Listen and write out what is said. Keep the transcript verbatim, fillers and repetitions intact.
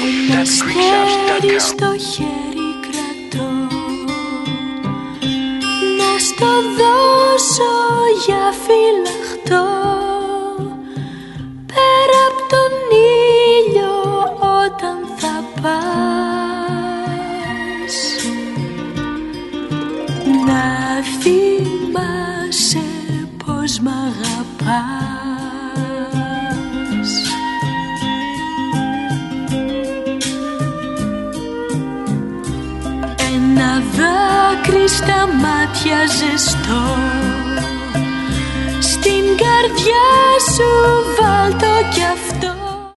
Ένα αστέρι στο χέρι κρατώ, να στο δώσω για φυλαχτό, πέρα απ' τον ήλιο όταν θα πας. Να θυμάσαι πως μ' αγαπάς. Ένα δάκρυ στα μάτια ζεστό, στην καρδιά σου βάλ' το κι αυτό.